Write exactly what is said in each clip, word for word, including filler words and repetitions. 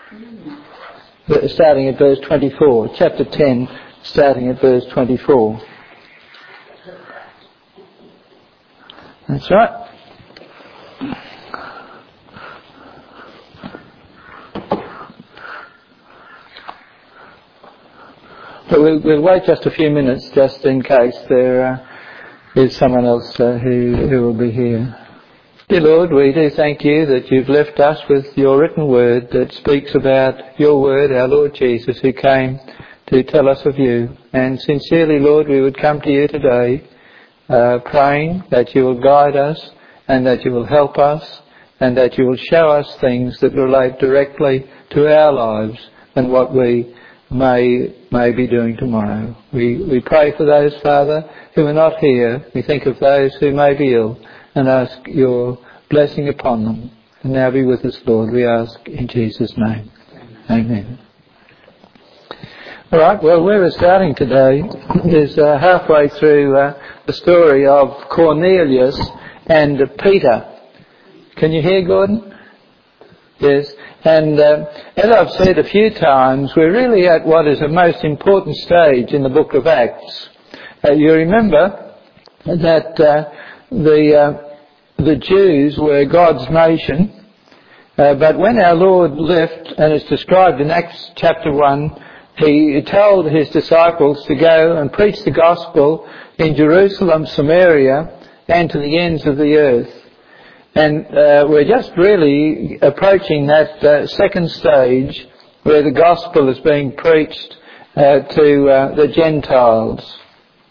starting at verse twenty-four. Chapter ten, starting at verse twenty-four. That's right. But we'll, we'll wait just a few minutes, just in case there uh, is someone else uh, who, who will be here. Dear Lord, we do thank you that you've left us with your written word that speaks about your word, our Lord Jesus, who came to tell us of you. And sincerely, Lord, we would come to you today uh, praying that you will guide us and that you will help us and that you will show us things that relate directly to our lives and what we may may be doing tomorrow. We we pray for those, Father, who are not here. We think of those who may be ill and ask your blessing upon them. And now be with us, Lord, we ask in Jesus' name. Amen. All right, well, where we're starting today is uh, halfway through uh, the story of Cornelius and Peter. Can you hear, Gordon? Yes. And uh, as I've said a few times, we're really at what is the most important stage in the book of Acts. Uh, you remember that uh, the uh, the Jews were God's nation, uh, but when our Lord left, and it's described in Acts chapter one, he told his disciples to go and preach the gospel in Jerusalem, Samaria, and to the ends of the earth. And uh, we're just really approaching that uh, second stage where the gospel is being preached uh, to uh, the Gentiles.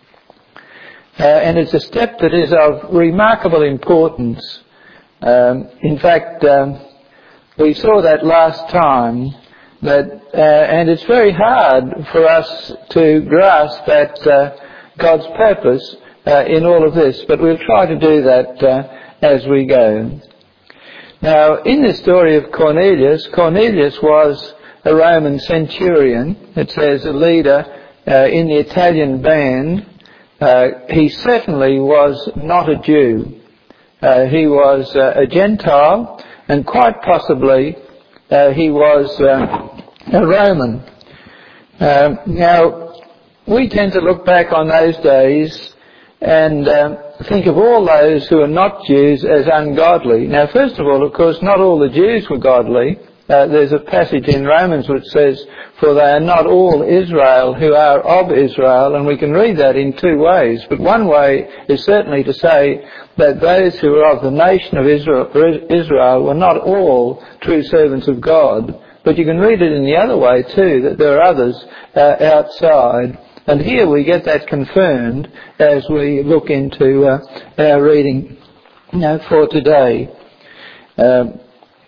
Uh, and it's a step that is of remarkable importance. Um, in fact, um, we saw that last time, that, uh, and it's very hard for us to grasp that uh, God's purpose uh, in all of this, but we'll try to do that uh, as we go. Now, in the story of Cornelius, Cornelius was a Roman centurion. It says a leader uh, in the Italian band. Uh, he certainly was not a Jew. Uh, he was uh, a Gentile, and quite possibly uh, he was uh, a Roman. Uh, now, we tend to look back on those days and um, think of all those who are not Jews as ungodly. Now, first of all, of course, not all the Jews were godly. Uh, there's a passage in Romans which says, "For they are not all Israel who are of Israel," and we can read that in two ways. But one way is certainly to say that those who are of the nation of Israel, Israel were not all true servants of God. But you can read it in the other way too, that there are others uh, outside. And here we get that confirmed as we look into uh, our reading you know, for today. Um,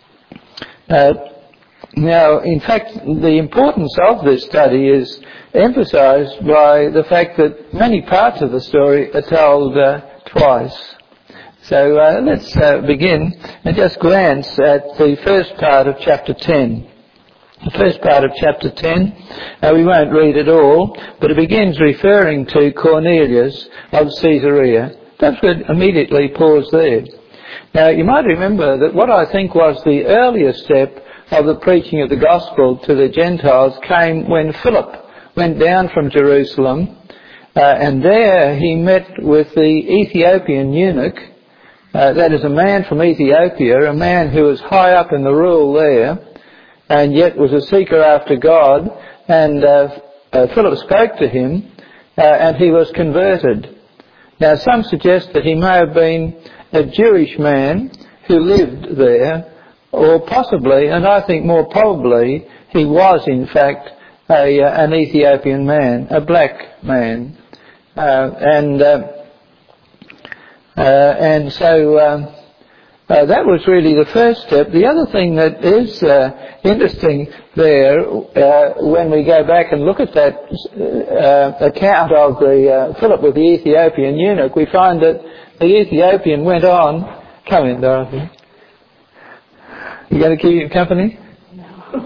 uh, now, in fact, the importance of this study is emphasised by the fact that many parts of the story are told uh, twice. So uh, let's uh, begin and just glance at the first part of chapter ten. The first part of chapter ten, uh, we won't read it all, but it begins referring to Cornelius of Caesarea. Perhaps we'd immediately pause there. Now, you might remember that what I think was the earlier step of the preaching of the gospel to the Gentiles came when Philip went down from Jerusalem, uh, and there he met with the Ethiopian eunuch. Uh, that is a man from Ethiopia, a man who was high up in the rule there, and yet was a seeker after God, and uh, uh, Philip spoke to him, uh, and he was converted. Now, some suggest that he may have been a Jewish man who lived there, or possibly, and I think more probably, he was in fact a, uh, an Ethiopian man, a black man. Uh, and uh, uh, and so uh, uh, that was really the first step. The other thing that is uh, interesting there, uh, when we go back and look at that uh, account of the uh, Philip with the Ethiopian eunuch, we find that the Ethiopian went on. Come in, Dorothy. You going to keep you company? No.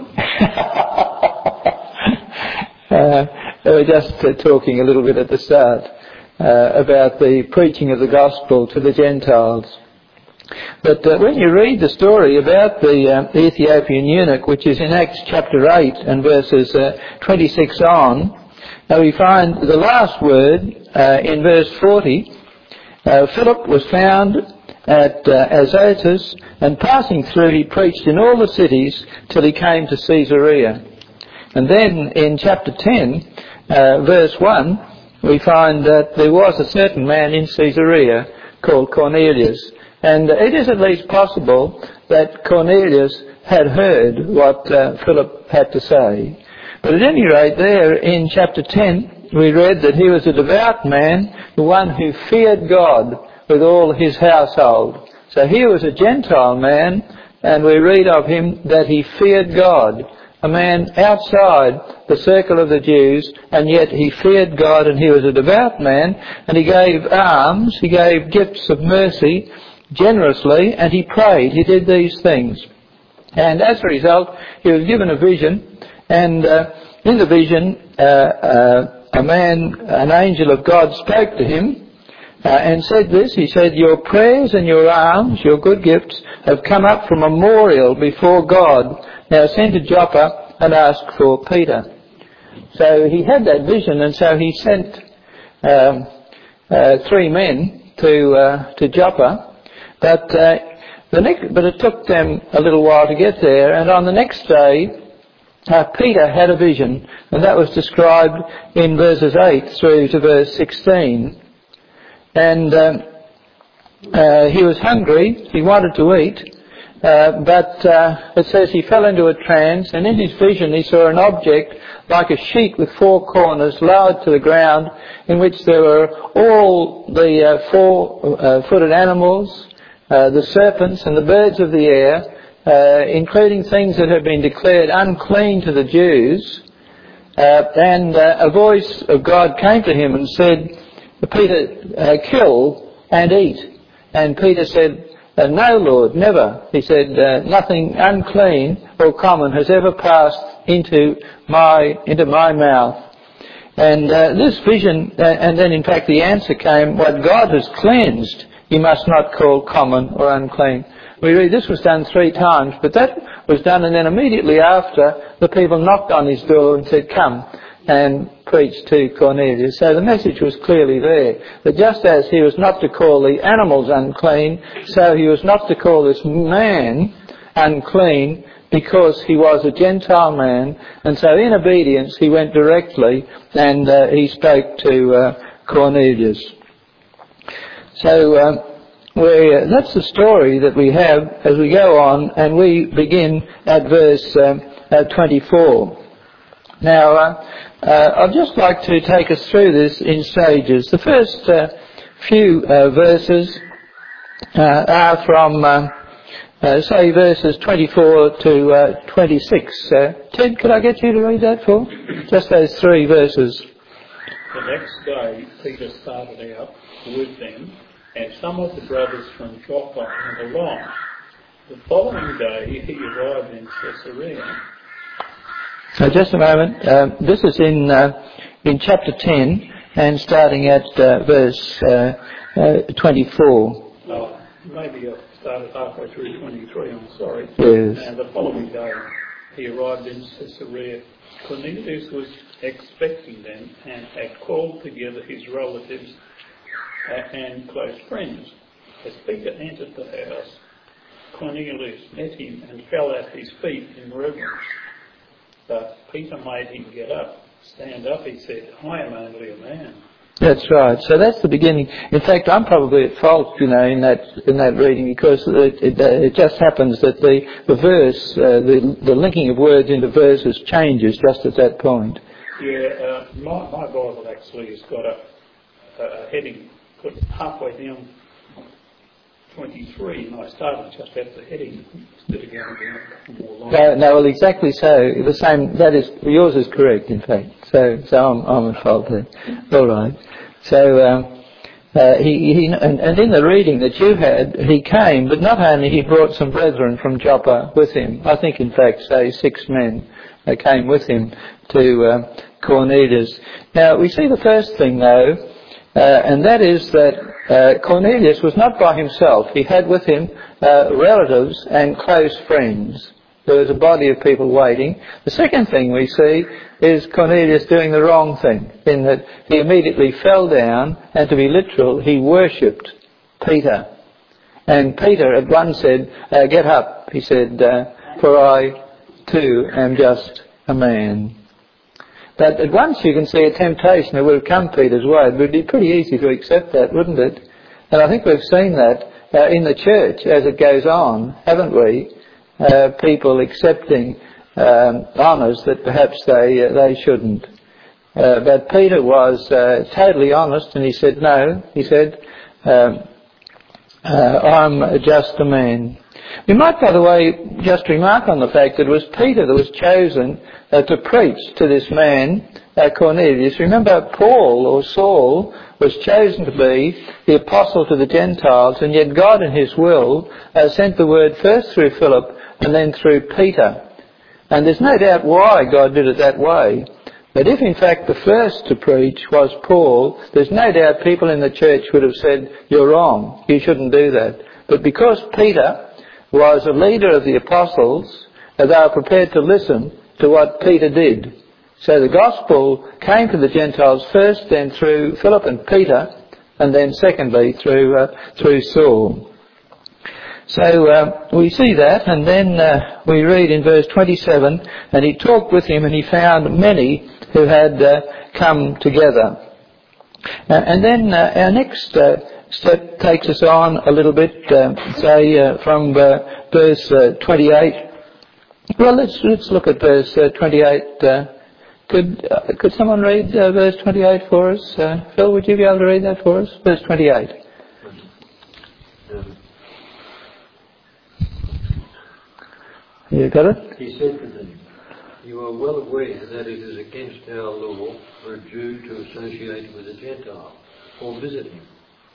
uh, we were just uh, talking a little bit at the start uh, about the preaching of the gospel to the Gentiles. But uh, when you read the story about the uh, Ethiopian eunuch, which is in Acts chapter eight and verses uh, twenty-six on, uh, we find the last word uh, in verse forty. Uh, Philip was found at uh, Azotus, and passing through he preached in all the cities till he came to Caesarea. And then in chapter ten, uh, verse one, we find that there was a certain man in Caesarea called Cornelius. And it is at least possible that Cornelius had heard what uh, Philip had to say. But at any rate, there in chapter ten, we read that he was a devout man, the one who feared God with all his household. So he was a Gentile man, and we read of him that he feared God. A man outside the circle of the Jews, and yet he feared God, and he was a devout man, and he gave alms, he gave gifts of mercy generously, and he prayed. He did these things. And as a result, he was given a vision, and uh, in the vision, uh, uh, a man, an angel of God spoke to him uh, and said this. He said, "Your prayers and your alms, your good gifts, have come up for memorial before God. Now send to Joppa and ask for Peter." So he had that vision, and so he sent um, uh, three men to uh, to Joppa. But uh, the next, but it took them a little while to get there, and on the next day, uh, Peter had a vision, and that was described in verses eight through to verse sixteen. And um, uh, he was hungry; he wanted to eat, uh, but uh, it says he fell into a trance, and in his vision he saw an object like a sheet with four corners lowered to the ground, in which there were all the uh, four-footed uh, animals, Uh, the serpents and the birds of the air, uh, including things that have been declared unclean to the Jews. Uh, and uh, a voice of God came to him and said, "Peter, uh, kill and eat." And Peter said, uh, "No, Lord, never." He said, uh, "Nothing unclean or common has ever passed into my into my mouth." And uh, this vision, uh, and then in fact the answer came, "What God has cleansed, you must not call common or unclean." We read this was done three times, but that was done, and then immediately after, the people knocked on his door and said, "Come and preach to Cornelius." So the message was clearly there, that just as he was not to call the animals unclean, so he was not to call this man unclean, because he was a Gentile man. And so in obedience, he went directly and uh, he spoke to uh, Cornelius. So um, we, uh, that's the story that we have as we go on, and we begin at verse um, uh, twenty-four. Now, uh, uh, I'd just like to take us through this in stages. The first uh, few uh, verses uh, are from, uh, uh, say, verses twenty-four to uh, twenty-six. Uh, Ted, could I get you to read that for? Just those three verses. The next day, Peter started out with them, and some of the brothers from Joppa went along. The following day, he arrived in Caesarea. So just a moment. Uh, this is in uh, in chapter ten, and starting at uh, verse uh, uh, twenty-four. Oh, maybe I started halfway through twenty-three. I'm sorry. Yes. And the following day, he arrived in Caesarea. Cornelius was expecting them and had called together his relatives and close friends. As Peter entered the house, Cornelius met him and fell at his feet in reverence. But Peter made him get up. "Stand up," he said. "I am only a man." That's right. So that's the beginning. In fact, I'm probably at fault, you know, in that in that reading, because it, it, it just happens that the the verse, uh, the the linking of words into verses changes just at that point. Yeah, uh, my my Bible actually has got a, a heading put halfway down twenty-three, and I started just at the heading instead of going down more long. No, no, well, exactly so. The same. That is yours is correct, in fact. So, so I'm I'm at fault there. All right. So um, uh, he he and, and in the reading that you had, he came, but not only he brought some brethren from Joppa with him. I think, in fact, say six men uh, came with him to uh, Cornelius. Now we see the first thing though Uh, and that is that uh, Cornelius was not by himself. He had with him uh, relatives and close friends. There was a body of people waiting. The second thing we see is Cornelius doing the wrong thing, in that he immediately fell down, and to be literal, he worshipped Peter. And Peter at once said, uh, get up, he said, uh, for I too am just a man. But at once you can see a temptation that would have come Peter's way. It would be pretty easy to accept that, wouldn't it? And I think we've seen that uh, in the church as it goes on, haven't we? Uh, people accepting um, honours that perhaps they uh, they shouldn't. Uh, but Peter was uh, totally honest, and he said, no, he said, um, uh, I'm just a man. We might, by the way, just remark on the fact that it was Peter that was chosen uh, to preach to this man, uh, Cornelius. Remember, Paul or Saul was chosen to be the apostle to the Gentiles, and yet God in his will uh, sent the word first through Philip and then through Peter. And there's no doubt why God did it that way. But if in fact the first to preach was Paul, there's no doubt people in the church would have said, you're wrong, you shouldn't do that. But because Peter was a leader of the apostles, they were prepared to listen to what Peter did. So the gospel came to the Gentiles first, then through Philip and Peter, and then secondly through uh, through Saul. So uh, we see that, and then uh, we read in verse twenty-seven, and he talked with him, and he found many who had uh, come together. Uh, and then uh, our next uh, step takes us on a little bit, uh, say uh, from uh, verse uh, twenty-eight. Well, let's let's look at verse uh, twenty-eight. Uh, could uh, could someone read uh, verse twenty-eight for us? Uh, Phil, would you be able to read that for us? Verse twenty-eight. Um, You got it? he said to them, you are well aware that it is against our law for a Jew to associate with a Gentile or visit him.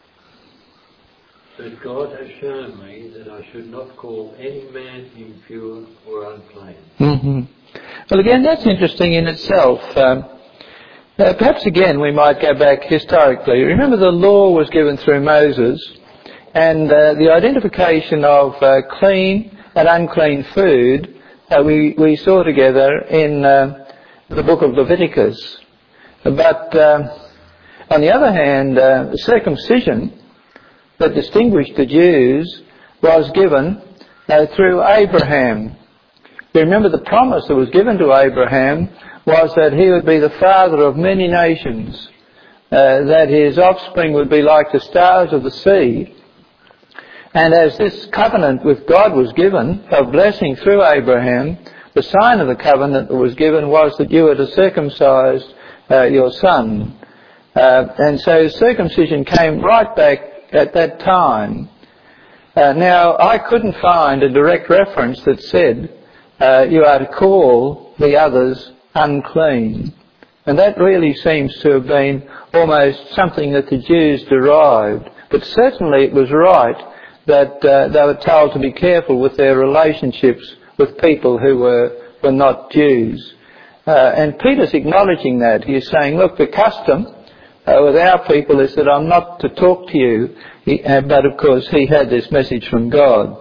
But God has shown me that I should not call any man impure or unclean. Mm-hmm. Well, again, that's interesting in itself. Um, uh, perhaps again we might go back historically. Remember, the law was given through Moses, and uh, the identification of uh, clean and unclean food uh, we, we saw together in uh, the book of Leviticus. But uh, on the other hand, uh, circumcision that distinguished the Jews was given uh, through Abraham. You remember the promise that was given to Abraham was that he would be the father of many nations, uh, that his offspring would be like the stars of the sea. And as this covenant with God was given, of blessing through Abraham, the sign of the covenant that was given was that you were to circumcise uh, your son. Uh, and so circumcision came right back at that time. Uh, now, I couldn't find a direct reference that said uh, you are to call the others unclean. And that really seems to have been almost something that the Jews derived. But certainly it was right that uh, they were told to be careful with their relationships with people who were, were not Jews. Uh, and Peter's acknowledging that. He's saying, look, the custom uh, with our people is that I'm not to talk to you. He, uh, but of course he had this message from God.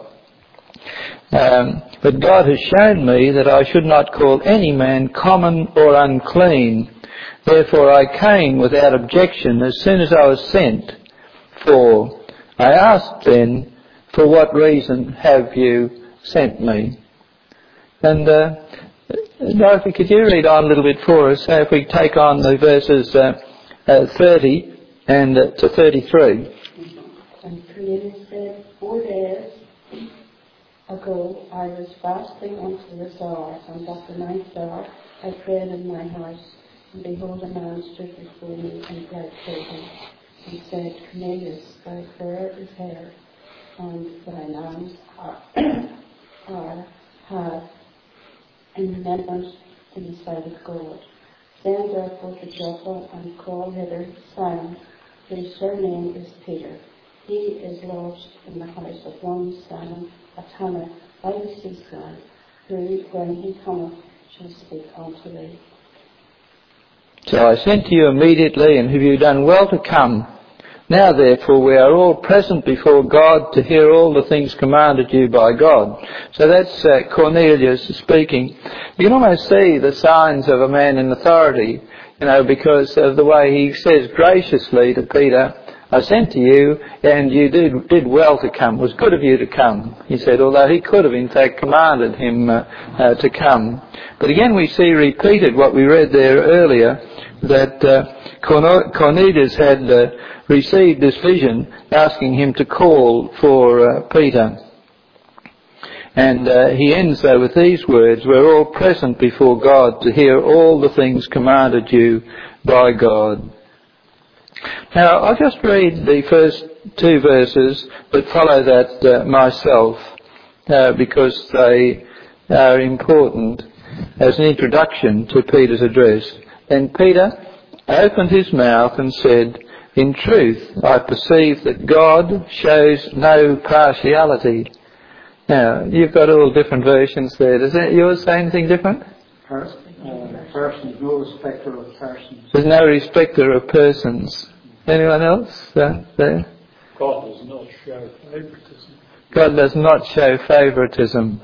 Um, but God has shown me that I should not call any man common or unclean. Therefore I came without objection as soon as I was sent for. I asked then, for what reason have you sent me? And uh, Dorothy, could you read on a little bit for us? Uh, if we take on the verses uh, uh, thirty and uh, to thirty-three. And Cornelius said, Four days ago I was fasting unto the Tsar, and at the ninth hour I prayed in my house, and behold, a man stood before me in bright clothing, and said, Cornelius, thy prayer is heard, and thine alms are, are had in remembrance in the sight of God. Send therefore to Joppa, and call hither Simon, whose surname is Peter. He is lodged in the house of one Simon, a tanner by the seaside, who, when he cometh, shall speak unto thee. So I sent to you immediately, and have you done well to come? Now therefore we are all present before God to hear all the things commanded you by God. So that's uh, Cornelius speaking. You can almost see the signs of a man in authority, you know, because of the way he says graciously to Peter, I sent to you and you did, did well to come. It was good of you to come, he said, although he could have in fact commanded him uh, uh, to come. But again we see repeated what we read there earlier, that uh, Cornelius had uh, received this vision asking him to call for uh, Peter. And uh, he ends though with these words, we're all present before God to hear all the things commanded you by God. Now I'll just read the first two verses that follow that uh, myself uh, because they are important as an introduction to Peter's address. Then Peter opened his mouth and said, in truth, I perceive that God shows no partiality. Now, you've got all different versions there. Does that, yours say anything different? Person, uh, persons, no respecter of persons. There's no respecter of persons. Anyone else uh, there? God does not show favouritism. God does not show favouritism.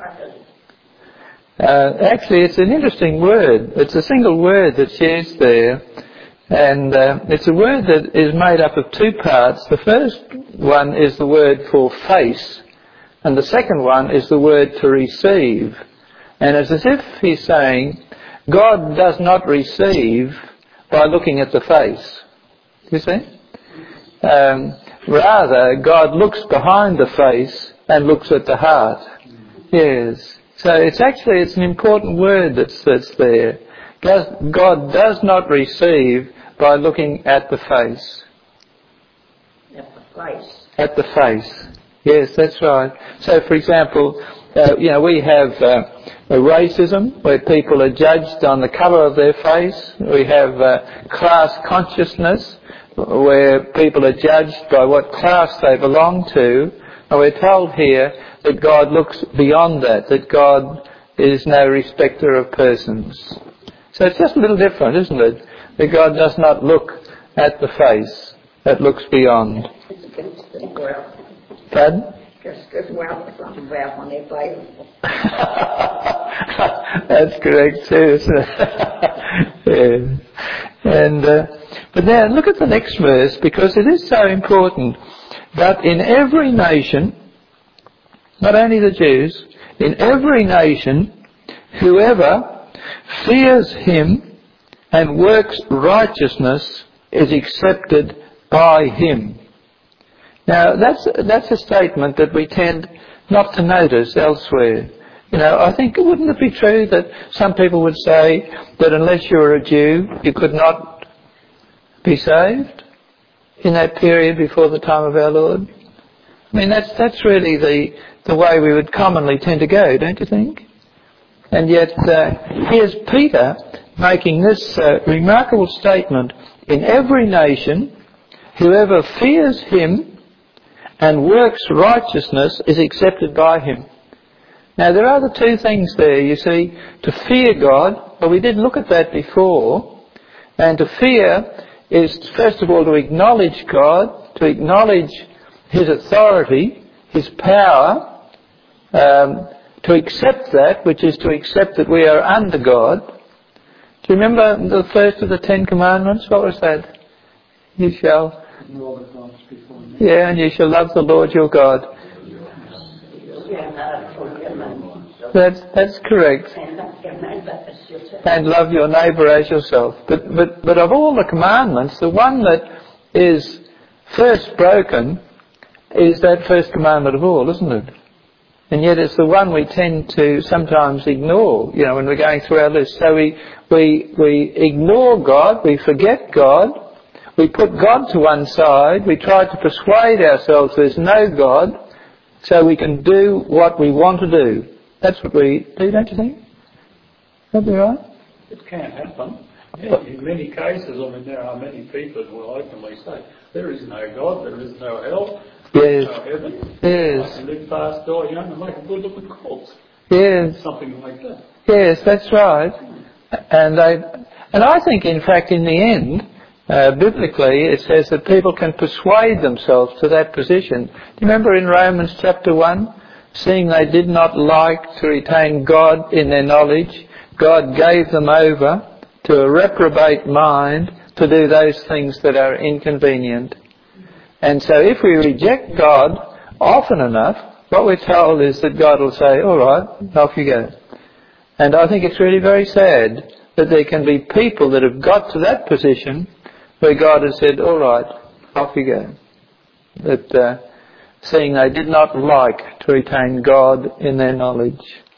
Uh, actually, it's an interesting word. It's a single word that's used there. And uh, it's a word that is made up of two parts. The first one is the word for face, and the second one is the word to receive. And it's as if he's saying, God does not receive by looking at the face. You see? Um, rather, God looks behind the face and looks at the heart. Yes. So it's actually, it's an important word that's, that's there. God does not receive by looking at the face. At the face. At the face. Yes, that's right. So, for example, uh, you know, we have uh, racism where people are judged on the colour of their face. We have uh, class consciousness where people are judged by what class they belong to. And we're told here that God looks beyond that, that God is no respecter of persons. So it's just a little different, isn't it? That God does not look at the face, that looks beyond. Pardon? That's correct too, isn't it? Yeah. And, uh, but now look at the next verse, because it is so important. But in every nation, not only the Jews, in every nation, whoever fears him and works righteousness is accepted by him. Now that's that's a statement that we tend not to notice elsewhere. You know, I think, wouldn't it be true that some people would say that unless you were a Jew, you could not be saved in that period before the time of our Lord? I mean, that's that's really the the way we would commonly tend to go, don't you think? And yet, uh, here's Peter making this uh, remarkable statement: in every nation, whoever fears him and works righteousness is accepted by him. Now, there are the two things there, you see. To fear God, well, we did look at that before. And to fear is, first of all, to acknowledge God, to acknowledge his authority, his power, um, to accept that, which is to accept that we are under God. Do you remember the first of the Ten Commandments? What was that? You shall... Yeah, and you shall love the Lord your God. That's that's correct. And love your neighbour as yourself. But but but of all the commandments, the one that is first broken is that first commandment of all, isn't it? And yet it's the one we tend to sometimes ignore, you know, when we're going through our list. So we we we ignore God, we forget God, we put God to one side, we try to persuade ourselves there's no God, so we can do what we want to do. That's what we do, don't you think? That'd be right? It can happen. Yeah, in many cases, I mean, there are many people who will openly say, there is no God, there is no hell, Yes. no heaven. Yes. I can live fast, die young, and make a good looking corpse. Yes. Something like that. Yes, that's right. And they And I think, in fact, in the end, uh, biblically, it says that people can persuade themselves to that position. Do you remember in Romans chapter one? Seeing they did not like to retain God in their knowledge, God gave them over to a reprobate mind to do those things that are inconvenient. And so if we reject God often enough, what we're told is that God will say, all right, off you go. And I think it's really very sad that there can be people that have got to that position where God has said, all right, off you go. That uh, seeing they did not like to retain God in their knowledge.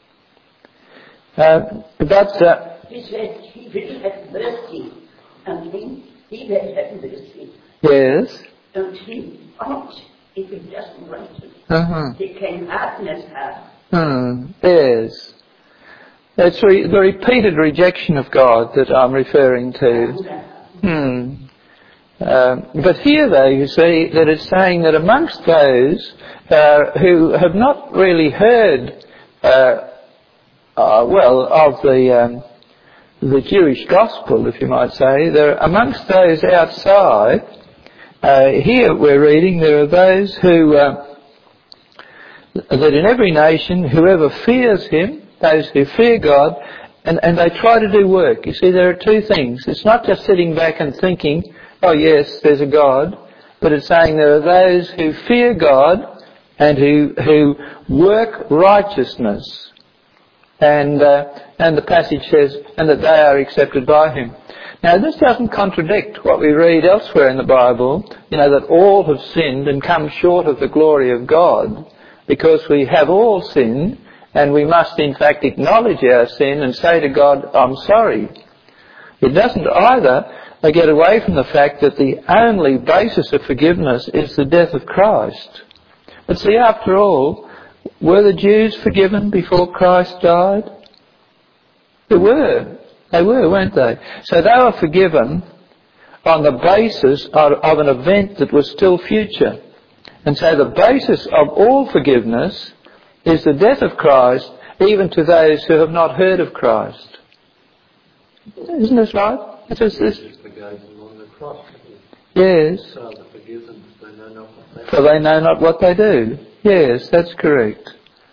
Uh, but uh, He said he will have mercy on him. He will have mercy. Yes. And he won't if he doesn't want to. Uh-huh. He can hardness have. Hmm. Yes. It's re- the repeated rejection of God that I'm referring to. Hmm. Um, but here, though, you see that it's saying that amongst those uh, who have not really heard, uh, uh, well, of the um, the Jewish gospel, if you might say, there amongst those outside. Uh, here we're reading there are those who uh, that in every nation, whoever fears Him, those who fear God, and, and they try to do work. You see, there are two things. It's not just sitting back and thinking, oh yes, there's a God, but it's saying there are those who fear God and who who work righteousness. And uh, and the passage says, and that they are accepted by Him. Now this doesn't contradict what we read elsewhere in the Bible, you know, that all have sinned and come short of the glory of God, because we have all sinned, and we must in fact acknowledge our sin and say to God, I'm sorry. It doesn't either get away from the fact that the only basis of forgiveness is the death of Christ. But see, after all, were the Jews forgiven before Christ died? They were. They were, weren't they? So they were forgiven on the basis of, of an event that was still future. And so the basis of all forgiveness is the death of Christ, even to those who have not heard of Christ. Isn't this right? It's just this. Yes. For they know not what they do. Yes, that's correct.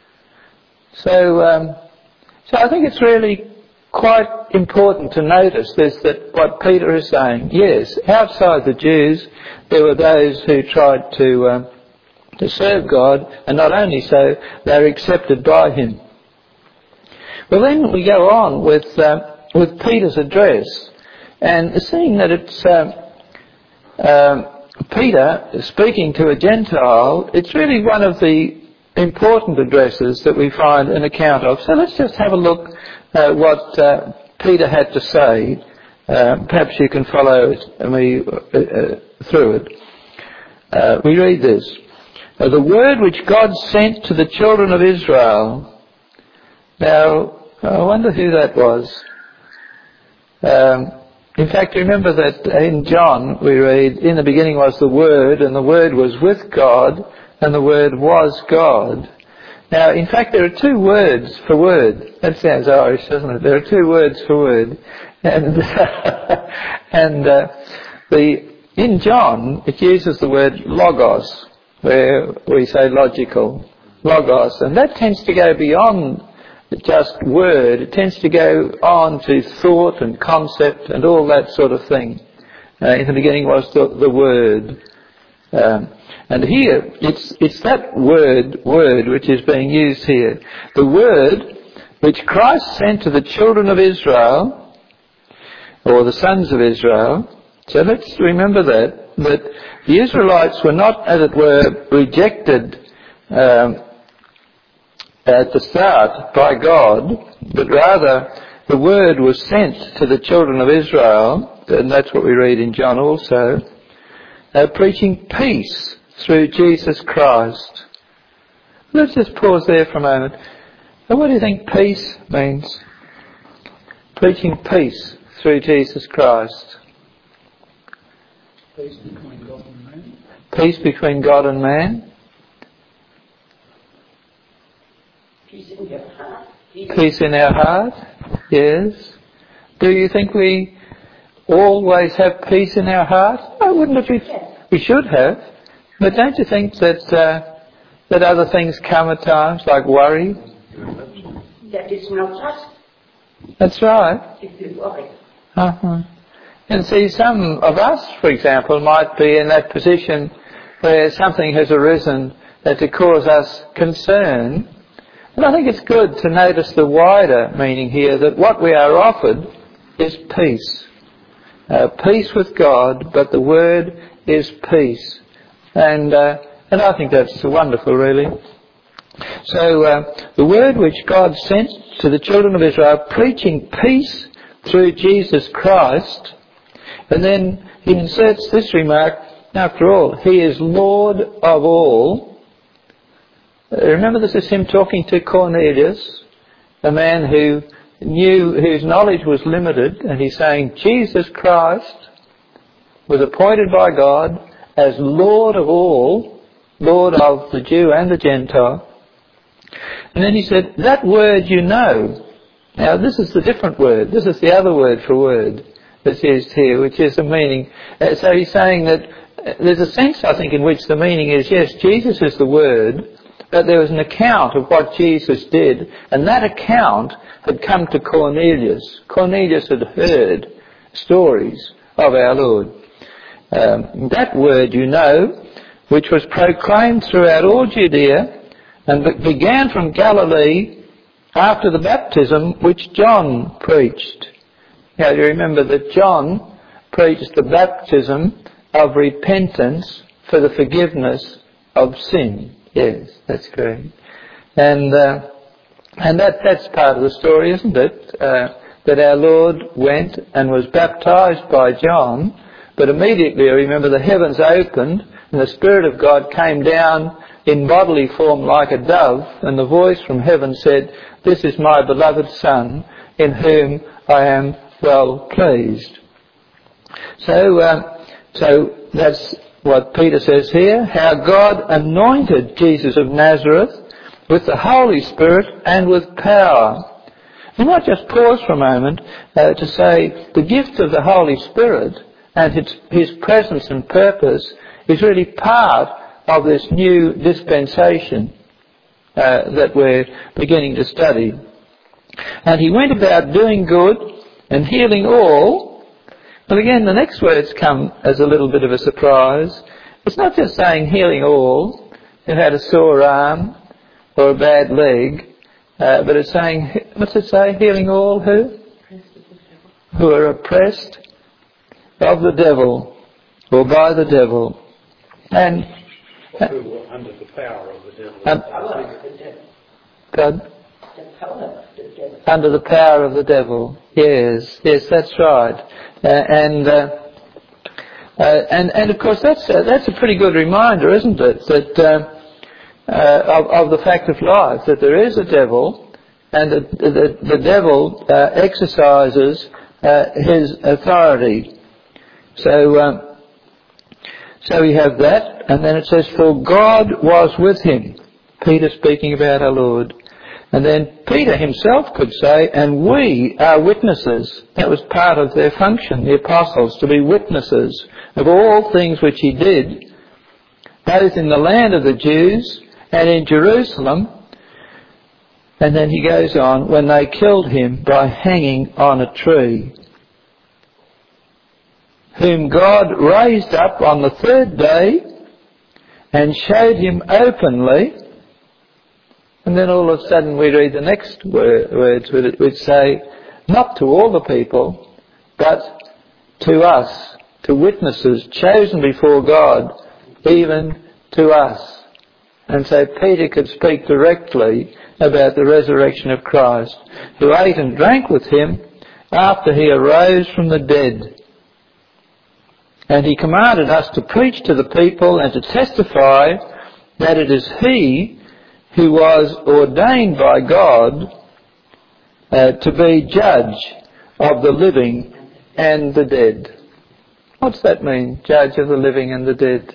So, um, so I think it's really quite important to notice this, that what Peter is saying. Yes, outside the Jews, there were those who tried to um, to serve God, and not only so, they're accepted by Him. Well, then we go on with uh, with Peter's address, and seeing that it's uh, uh, Peter speaking to a Gentile, it's really one of the important addresses that we find an account of. So let's just have a look at what uh, Peter had to say. Uh, perhaps you can follow me uh, uh, through it. Uh, we read this. Uh, the word which God sent to the children of Israel. Now, I wonder who that was. Um, in fact, remember that in John we read, in the beginning was the Word, and the Word was with God, and the Word was God. Now, in fact, there are two words for word. That sounds Irish, doesn't it? There are two words for word. And, and uh, the in John, it uses the word logos, where we say logical. Logos. And that tends to go beyond just word. It tends to go on to thought and concept and all that sort of thing. Uh, in the beginning was the, the Word. Um, and here, it's it's that word, word, which is being used here. The Word which Christ sent to the children of Israel, or the sons of Israel. So let's remember that, that the Israelites were not, as it were, rejected um, at the start by God, but rather the Word was sent to the children of Israel, and that's what we read in John also, uh, preaching peace through Jesus Christ. Let's just pause there for a moment. And what do you think peace means? Preaching peace through Jesus Christ. Peace between God and man. Peace between God and man. Peace in your heart. Peace in our heart. Yes. Do you think we always have peace in our hearts? Oh, wouldn't it be? We should have. But don't you think that uh, that other things come at times, like worry? That is not us That's right. if you worry. Uh-huh. And see, some of us, for example, might be in that position where something has arisen that to cause us concern. And I think it's good to notice the wider meaning here, that what we are offered is peace. Uh, peace with God, but the word is peace. And uh, and I think that's wonderful, really. So uh, the word which God sent to the children of Israel, preaching peace through Jesus Christ. And then he inserts this remark, after all, he is Lord of all. Remember, this is him talking to Cornelius, a man who knew, whose knowledge was limited, and he's saying Jesus Christ was appointed by God as Lord of all, Lord of the Jew and the Gentile. And then he said, that word you know. Now this is the different word. This is the other word for word that's used here, which is the meaning. Uh, so he's saying that uh, there's a sense, I think, in which the meaning is, yes, Jesus is the word, but there was an account of what Jesus did, and that account had come to Cornelius. Cornelius had heard stories of our Lord. Um, that word you know, which was proclaimed throughout all Judea, and began from Galilee after the baptism which John preached. Now, you remember that John preached the baptism of repentance for the forgiveness of sin. Yes, that's correct. And uh, and that that's part of the story, isn't it? Uh, that our Lord went and was baptized by John, but immediately, I remember, the heavens opened and the Spirit of God came down in bodily form like a dove, and the voice from heaven said, "This is my beloved Son, in whom I am well pleased." So, uh, so that's what Peter says here, how God anointed Jesus of Nazareth with the Holy Spirit and with power. We might just pause for a moment uh, to say the gift of the Holy Spirit and his, his presence and purpose is really part of this new dispensation uh, that we're beginning to study. And he went about doing good and healing all. But again, the next words come as a little bit of a surprise. It's not just saying healing all who had a sore arm or a bad leg, uh, but it's saying, what's it say? Healing all who? Who are oppressed of the devil, or by the devil. And Or who were under the power of the devil. Um, Power of the devil. God? The power of the devil. Under the power of the devil. Yes, yes, that's right. Uh, and, uh, uh, and and of course that's uh, that's a pretty good reminder, isn't it? That uh, uh, of, of the fact of life, that there is a devil, and that the, the devil uh, exercises uh, his authority. So, um, so we have that, and then it says, "For God was with him." Peter speaking about our Lord. And then Peter himself could say, "And we are witnesses." That was part of their function, the apostles, to be witnesses of all things which he did, both in the land of the Jews and in Jerusalem. And then he goes on, when they killed him by hanging on a tree, whom God raised up on the third day and showed him openly. And then all of a sudden we read the next words which say, not to all the people, but to us, to witnesses chosen before God, even to us. And so Peter could speak directly about the resurrection of Christ, who ate and drank with him after he arose from the dead. And he commanded us to preach to the people and to testify that it is he who was ordained by God uh, to be judge of the living and the dead. What's that mean, judge of the living and the dead?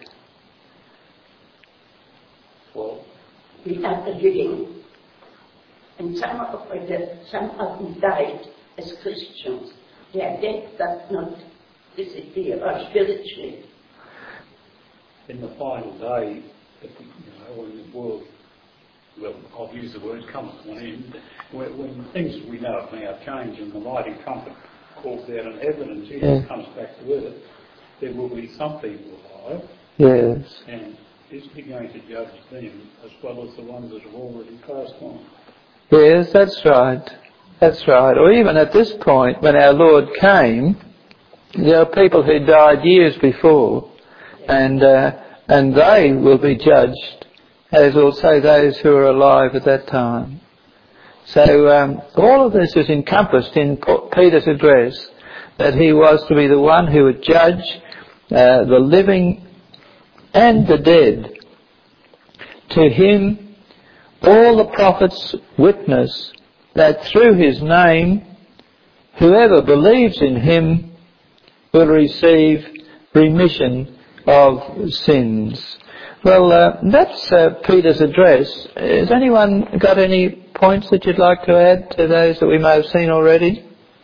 Well, we are the living, and some of them, some of them died as Christians. They are dead, but not disappear, or spiritually. In the final day, you know, when the world, well, I've used the word come to an end, when, when things we know of now change and the mighty trumpet calls out in heaven and Jesus yeah. comes back to earth, there will be some people alive. Yes. And is he going to judge them as well as the ones that have already passed on? Yes, that's right. That's right. Or even at this point, when our Lord came, there are people who died years before, and uh, and they will be judged, as also those who are alive at that time. So um, all of this is encompassed in Peter's address, that he was to be the one who would judge uh, the living and the dead. To him all the prophets witness that through his name whoever believes in him will receive remission of sins. Well, uh, that's uh, Peter's address. Has anyone got any points that you'd like to add to those that we may have seen already?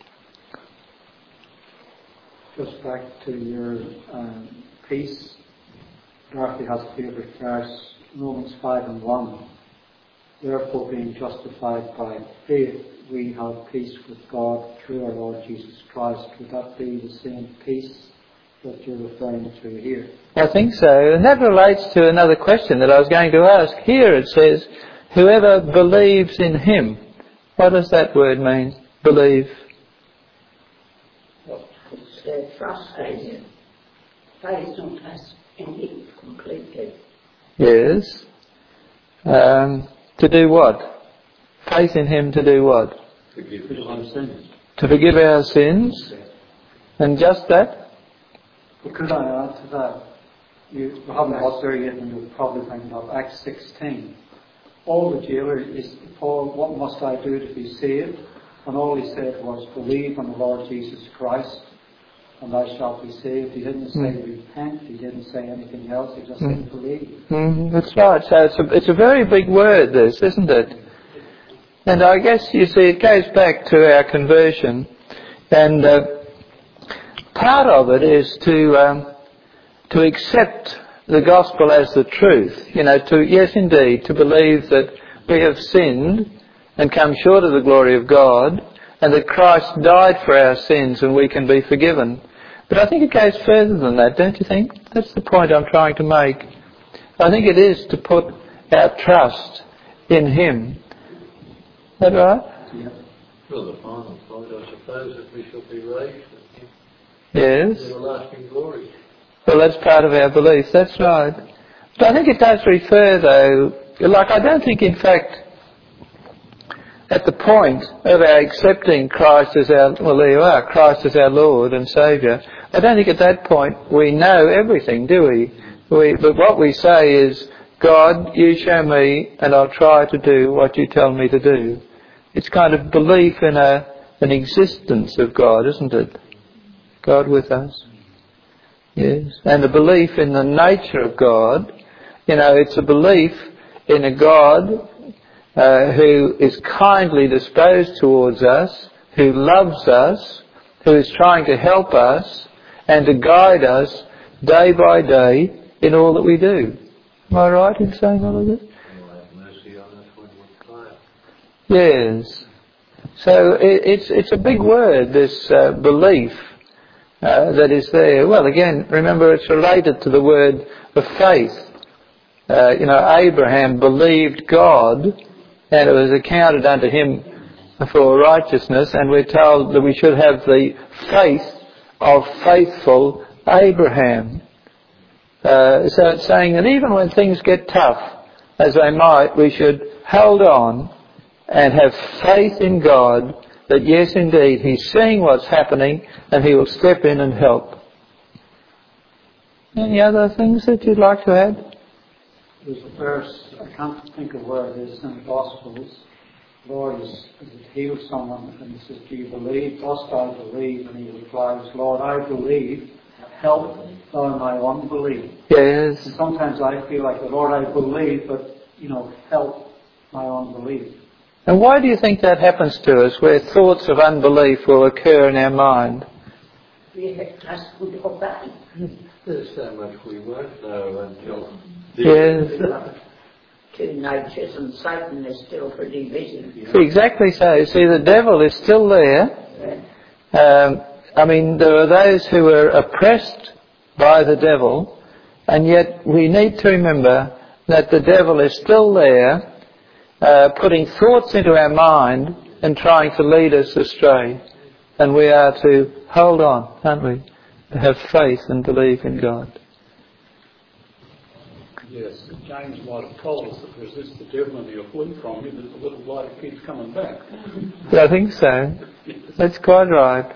Just back to your um, peace. Dorothy has a favourite verse, Romans five and one. Therefore, being justified by faith, we have peace with God through our Lord Jesus Christ. Would that be the same peace that you're referring to here? I think so. And that relates to another question that I was going to ask. Here it says, whoever believes in him. What does that word mean? Believe. It's uh, trust, faith. Faith, not trust in him completely. Yes. Um, to do what? Faith in him to do what? Forgive our sins. To forgive our sins. And just that? But could I add to that? You haven't got there yet, and you'll probably bring it up. Acts sixteen. All the jailer is, Paul, what must I do to be saved? And all he said was, believe on the Lord Jesus Christ, and thou shalt be saved. He didn't say mm. repent. He didn't say anything else. He just mm. said believe. Mm, that's right. So it's a, it's a very big word, this, isn't it? And I guess, you see, it goes back to our conversion. And uh, part of it is to um, to accept the gospel as the truth. You know, to, yes, indeed, to believe that we have sinned and come short of the glory of God, and that Christ died for our sins and we can be forgiven. But I think it goes further than that, don't you think? That's the point I'm trying to make. I think it is to put our trust in him. Is that right? Yeah. Well, the final point, I suppose, that we shall be raised with him. Yes. In everlasting glory. Well, that's part of our belief, that's right. But I think it does refer, though, like I don't think, in fact, at the point of our accepting Christ as our, well, there you are, Christ as our Lord and Saviour, I don't think at that point we know everything, do we? we? But what we say is, God, you show me and I'll try to do what you tell me to do. It's kind of belief in a, an existence of God, isn't it? God with us. Yes. And a belief in the nature of God. You know, it's a belief in a God uh, who is kindly disposed towards us, who loves us, who is trying to help us and to guide us day by day in all that we do. Am I right in saying all of this? Yes. So it, it's it's a big word, this uh, belief uh, that is there. Well, again, remember it's related to the word of faith. Uh, you know, Abraham believed God, and it was accounted unto him for righteousness, and we're told that we should have the faith of faithful Abraham. Uh, so it's saying that even when things get tough, as they might, we should hold on and have faith in God that yes, indeed, He's seeing what's happening and He will step in and help. Any other things that you'd like to add? There's a verse, I can't think of where it is in the Gospels. Lord has, has healed someone and he says, do you believe? Dost thou believe? And he replies, Lord, I believe. Help thou my unbelief. Yes. And sometimes I feel like, Lord, I believe, but, you know, help my unbelief. And why do you think that happens to us, where thoughts of unbelief will occur in our mind? we had class good or bad. There's so much we won't know until... Yes. Two natures, and Satan is still pretty busy. Exactly so. See, the devil is still there. Um, I mean, there are those who are oppressed by the devil, and yet we need to remember that the devil is still there, uh, putting thoughts into our mind and trying to lead us astray. And we are to hold on, aren't we? To have faith and believe in God. Yes, James might have told us that resist the devil and he'll flee from you, there's a little light that keeps coming back. I think so. That's quite right.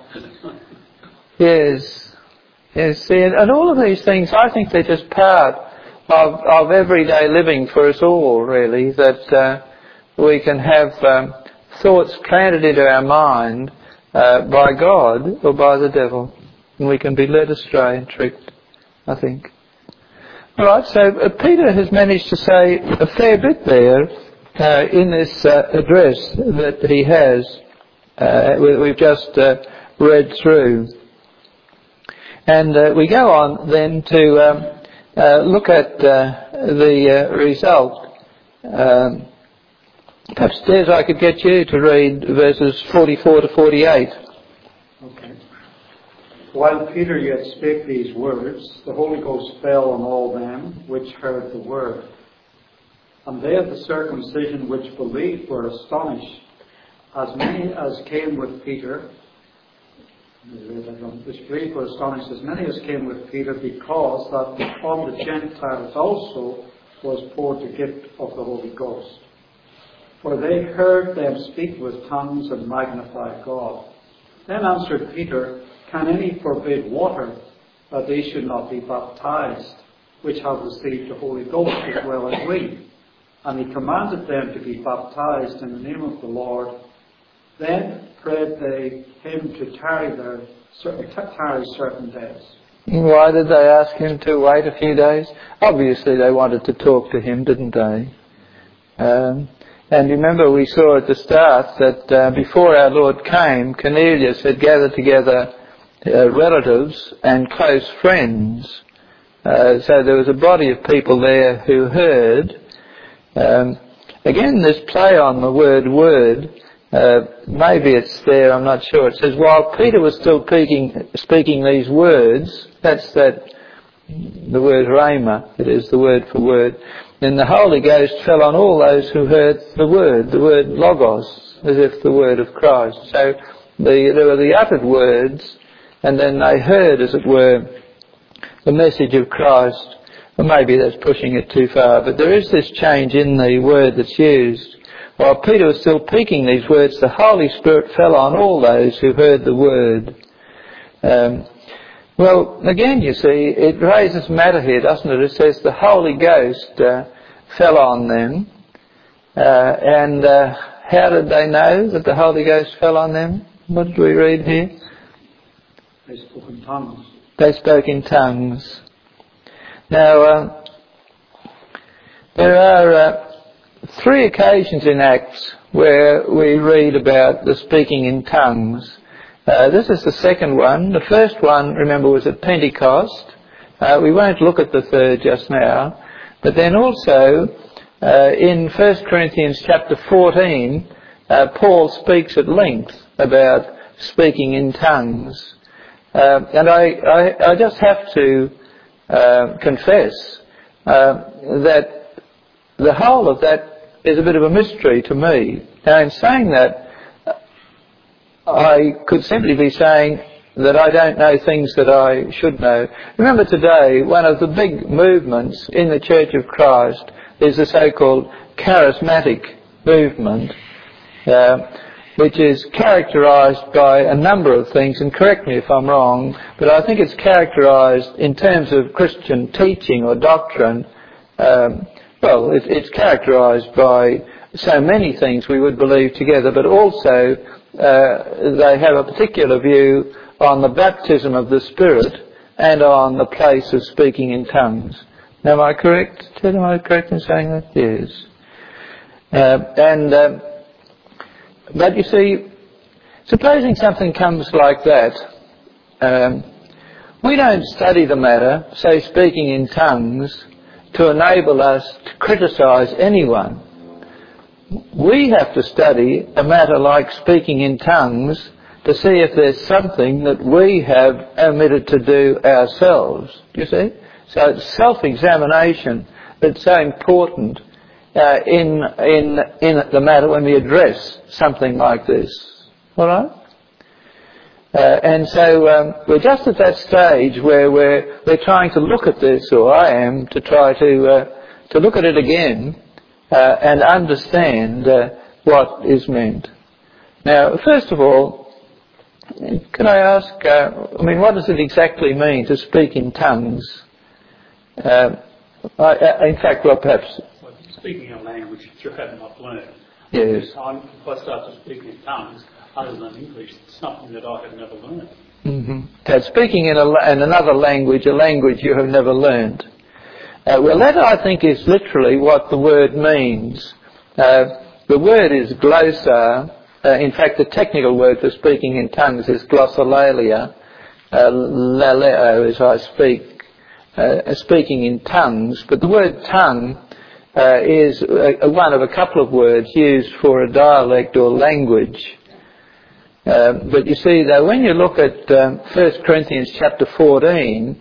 Yes. Yes, see, and, and all of these things, I think they're just part of, of everyday living for us all, really, that uh, we can have um, thoughts planted into our mind uh, by God or by the devil, and we can be led astray and tricked, I think. All right, so uh, Peter has managed to say a fair bit there uh, in this uh, address that he has, uh, we've just uh, read through. And uh, we go on then to um, uh, look at uh, the uh, result. Um, perhaps, Des, I could get you to read verses forty-four to forty-eight. Okay. While Peter yet spake these words, the Holy Ghost fell on all them which heard the word. And they of the circumcision which believed were astonished, as many as came with Peter, which believed were astonished, as many as came with Peter, because that on the Gentiles also was poured the gift of the Holy Ghost. For they heard them speak with tongues and magnify God. Then answered Peter, Can any forbid water, that they should not be baptized, which have received the Holy Ghost as well as we? And he commanded them to be baptized in the name of the Lord. Then prayed they him to tarry there, tarry certain days. Why did they ask him to wait a few days? Obviously they wanted to talk to him, didn't they? Um, and remember we saw at the start that uh, before our Lord came, Cornelius had gathered together uh, relatives and close friends. Uh, so there was a body of people there who heard. Um, again, this play on the word word, uh, maybe it's there, I'm not sure. It says, while Peter was still speaking, speaking these words, that's that, the word rhema, it is the word for word, then the Holy Ghost fell on all those who heard the word, the word logos, as if the word of Christ. So the, there were the uttered words, and then they heard, as it were, the message of Christ. Well, maybe that's pushing it too far, but there is this change in the word that's used. While Peter was still speaking these words, the Holy Spirit fell on all those who heard the word. Um, well, again, you see, it raises matter here, doesn't it? It says the Holy Ghost uh, fell on them. Uh, and uh, how did they know that the Holy Ghost fell on them? What did we read here? They spoke in tongues. They spoke in tongues. Now, uh, there are uh, three occasions in Acts where we read about the speaking in tongues. Uh, this is the second one. The first one, remember, was at Pentecost. Uh, we won't look at the third just now. But then also, uh, in First Corinthians chapter fourteen, uh, Paul speaks at length about speaking in tongues. Uh, and I, I, I just have to uh, confess uh, that the whole of that is a bit of a mystery to me. Now, in saying that, I could simply be saying that I don't know things that I should know. Remember today, one of the big movements in the Church of Christ is the so-called charismatic movement, uh, which is characterised by a number of things, and correct me if I'm wrong, but I think it's characterised in terms of Christian teaching or doctrine. Um, well, it, it's characterised by so many things we would believe together, but also uh, they have a particular view on the baptism of the Spirit and on the place of speaking in tongues. Now, am I correct? Ted, am I correct in saying that? Yes. Uh, and... Uh, But you see, supposing something comes like that, um, we don't study the matter, say speaking in tongues, to enable us to criticise anyone. We have to study a matter like speaking in tongues to see if there's something that we have omitted to do ourselves. You see? So it's self-examination that's so important uh, in in in the matter when we address something like this. All right? Uh, and so um, we're just at that stage where we're we're trying to look at this, or I am, to try to uh, to look at it again uh, and understand uh, what is meant. Now, first of all, can I ask? Uh, I mean, what does it exactly mean to speak in tongues? Uh, I, in fact, well, perhaps. Well, speaking a language that you have not learned. Yes. If I start to speak in tongues other than English, it's something that I have never learned. Mm-hmm. So speaking in, a, in another language, a language you have never learned. Uh, well, that I think is literally what the word means. Uh, the word is glossa. Uh, in fact, the technical word for speaking in tongues is glossolalia. Uh, laleo, as I speak, uh, speaking in tongues. But the word tongue uh, is a, one of a couple of words used for a dialect or language. Uh, but you see, though, when you look at um, First Corinthians chapter fourteen,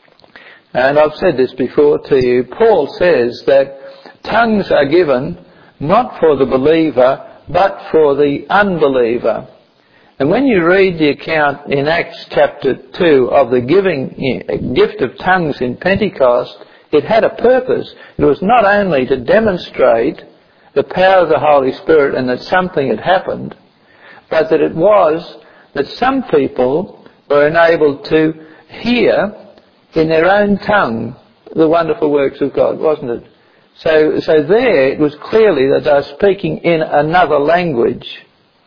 and I've said this before to you, Paul says that tongues are given not for the believer, but for the unbeliever. And when you read the account in Acts chapter two of the giving gift of tongues in Pentecost, it had a purpose. It was not only to demonstrate the power of the Holy Spirit and that something had happened, but that it was that some people were enabled to hear in their own tongue the wonderful works of God, wasn't it? So, so there it was clearly that they were speaking in another language.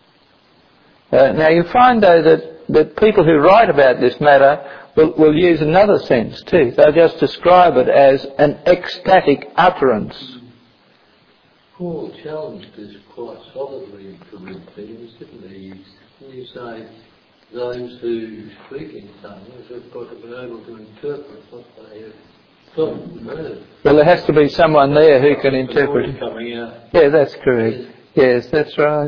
Uh, now you find though that, that people who write about this matter will, will use another sense too. They'll just describe it as an ecstatic utterance. Paul challenged this quite solidly in Corinthians, didn't he? You say those who speak in tongues have got to be able to interpret what they have thought and heard. Well, there has to be someone there who can interpret. Coming out. Yeah, that's correct. Yes, that's right.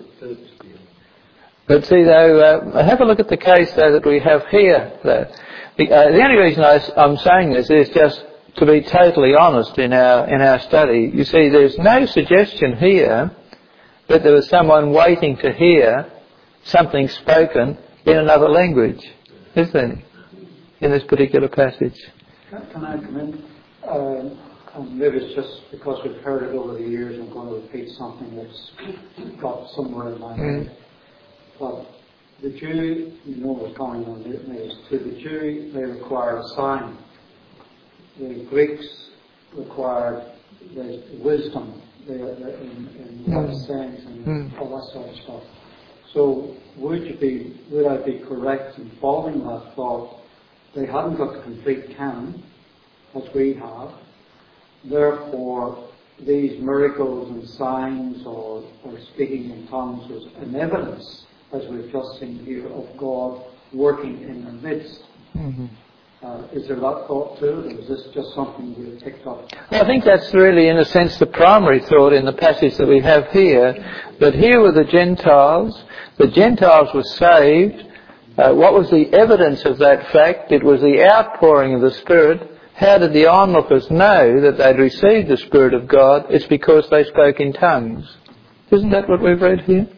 But see, though, uh, have a look at the case, though, that we have here. Though. The, uh, the only reason I, I'm saying this is just to be totally honest in our in our study. You see, there's no suggestion here that there was someone waiting to hear something spoken in another language, is there, in this particular passage? Can I come in? Um, and maybe it's just because we've heard it over the years, I'm going to repeat something that's got somewhere in my head. But the Jew, you know what's going on is to the Jew, they require a sign. The Greeks required the wisdom they, they, in, in what it's saying and mm. all that sort of stuff. So would you be, would I be correct in following that thought? They hadn't got the complete canon as we have. Therefore, these miracles and signs or, or speaking in tongues was an evidence, as we've just seen here, of God working in their midst. Mm-hmm. Uh, is there that thought too, or is this just something we've picked up? I think that's really, in a sense, the primary thought in the passage that we have here. That here were the Gentiles. The Gentiles were saved. Uh, what was the evidence of that fact? It was the outpouring of the Spirit. How did the onlookers know that they'd received the Spirit of God? It's because they spoke in tongues. Isn't that what we've read here?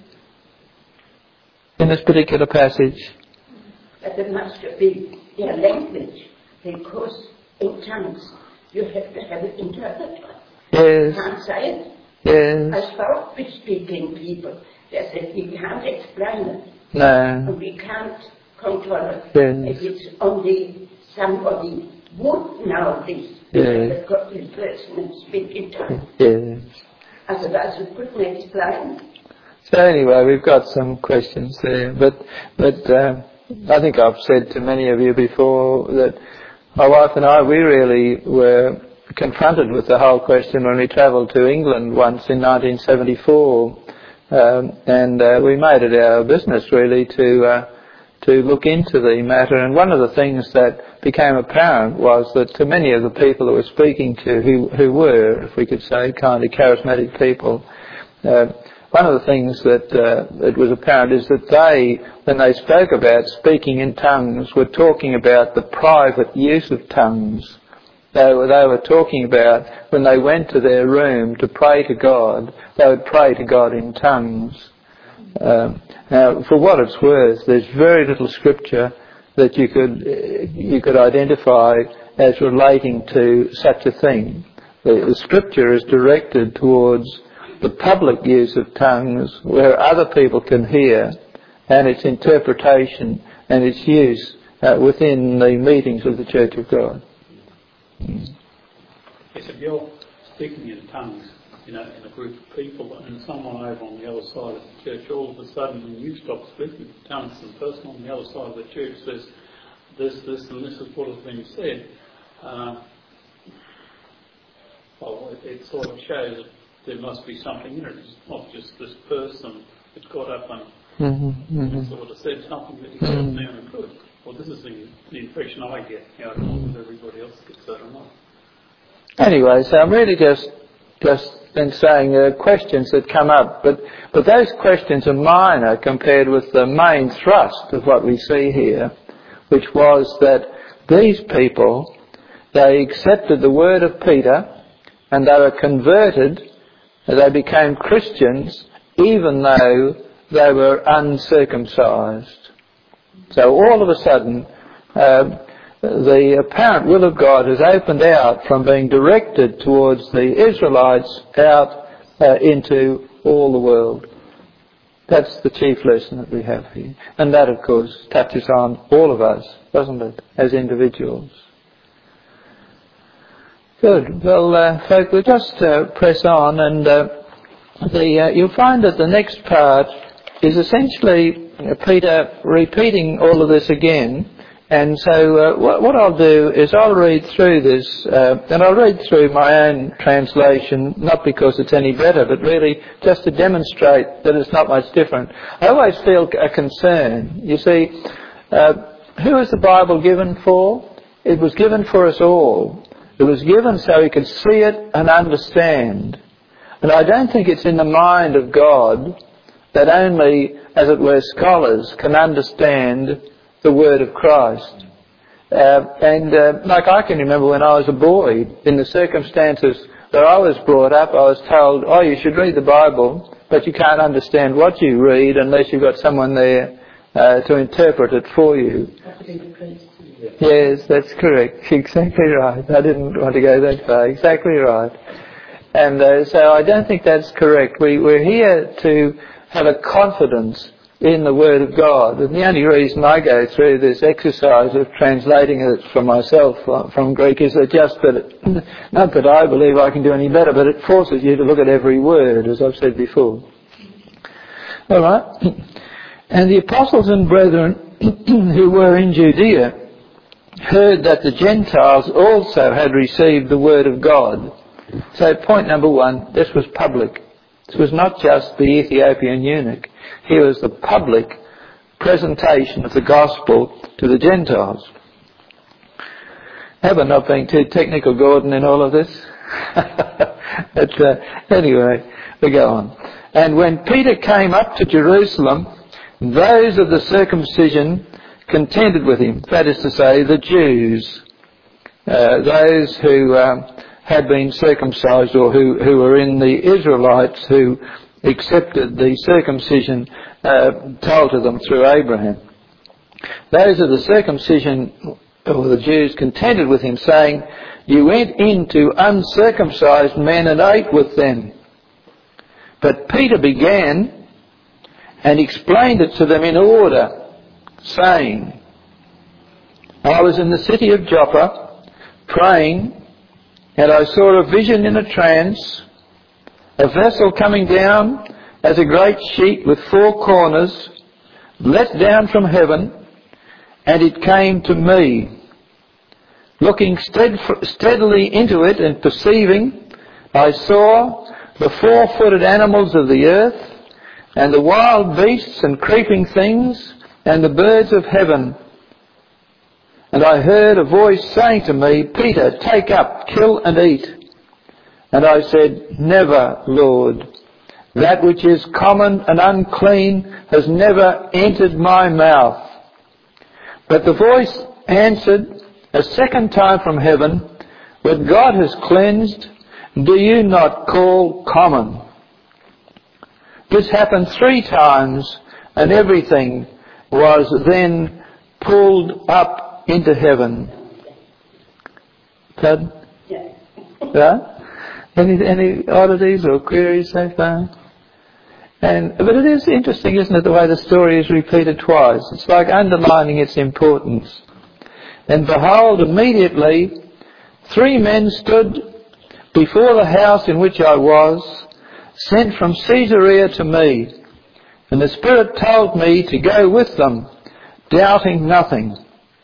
In this particular passage. But there must be their language, because in tongues you have to have it interpreted. Yes. You can't say it. Yes. As far as speaking people, they said we can't explain it. No. And we can't control it. Yes. If it's only somebody would know this, yes. because this person and speak in tongues. Yes. Otherwise you couldn't explain. So anyway, we've got some questions there, but but uh, I think I've said to many of you before that my wife and I, we really were confronted with the whole question when we travelled to England once in nineteen seventy-four, um, and uh, we made it our business really to uh, to look into the matter. And one of the things that became apparent was that to many of the people that we're speaking to, who, who were, if we could say, kind of charismatic people, uh, one of the things that uh, it was apparent is that they, when they spoke about speaking in tongues, were talking about the private use of tongues. They were, they were talking about when they went to their room to pray to God, they would pray to God in tongues. Um, now, for what it's worth, there's very little scripture that you could you could identify as relating to such a thing. The, the scripture is directed towards the public use of tongues where other people can hear, and its interpretation and its use uh, within the meetings of the Church of God. Yes, if you're speaking in tongues, you know, in a group of people, and someone over on the other side of the church, all of a sudden when you stop speaking in tongues, the person on the other side of the church says, this, this, and this is what has been said, uh, well, it, it sort of shows that there must be something in it. It's not just this person that got up and, Mm-hmm, mm-hmm. and sort of said something that he got mm-hmm. down and good. Well, this is the, the impression I get. You know, I don't know if everybody else gets that or not. Anyway, so I'm really just just been saying uh, questions that come up, but but those questions are minor compared with the main thrust of what we see here, which was that these people, they accepted the word of Peter, and they were converted, and they became Christians, even though they were uncircumcised. So all of a sudden, uh, the apparent will of God has opened out from being directed towards the Israelites out uh, into all the world. That's the chief lesson that we have here. And that, of course, touches on all of us, doesn't it, as individuals. Good. Well, uh, folk, we'll just uh, press on, and uh, the uh, you'll find that the next part is essentially Peter repeating all of this again. And so uh, what, what I'll do is I'll read through this, uh, and I'll read through my own translation, not because it's any better, but really just to demonstrate that it's not much different. I always feel a concern. You see, uh, who is the Bible given for? It was given for us all. It was given so we could see it and understand. And I don't think it's in the mind of God that only, as it were, scholars can understand the word of Christ. Uh, and uh, like I can remember when I was a boy, in the circumstances that I was brought up, I was told, oh, you should read the Bible, but you can't understand what you read unless you've got someone there uh, to interpret it for you. Yes, that's correct. Exactly right. I didn't want to go that far. Exactly right. And uh, so I don't think that's correct. We, we're here to have a confidence in the Word of God. And the only reason I go through this exercise of translating it for myself from Greek is that just that, it, not that I believe I can do any better, but it forces you to look at every word, as I've said before. All right. And the apostles and brethren who were in Judea heard that the Gentiles also had received the Word of God. So point number one, this was public. This was not just the Ethiopian eunuch. Here was the public presentation of the gospel to the Gentiles. Have I not been too technical, Gordon, in all of this? but uh, anyway, we go on. And when Peter came up to Jerusalem, those of the circumcision contended with him. That is to say, the Jews, uh, those who um, had been circumcised, or who, who were in the Israelites who accepted the circumcision uh, told to them through Abraham. Those of the circumcision, or the Jews, contended with him, saying, you went into uncircumcised men and ate with them. But Peter began and explained it to them in order, saying, I was in the city of Joppa praying, and I saw a vision in a trance, a vessel coming down as a great sheet with four corners, let down from heaven, and it came to me. Looking steadily into it and perceiving, I saw the four-footed animals of the earth, and the wild beasts and creeping things, and the birds of heaven. And I heard a voice saying to me, Peter, take up, kill and eat. And I said, Never, Lord. That which is common and unclean has never entered my mouth. But the voice answered a second time from heaven, What God has cleansed, do you not call common? This happened three times, and everything was then pulled up into heaven. Pardon? Yeah. Yeah? Any, any oddities or queries so far? And, but it is interesting, isn't it, the way the story is repeated twice. It's like underlining its importance. And behold, immediately, three men stood before the house in which I was, sent from Caesarea to me. And the Spirit told me to go with them, doubting nothing.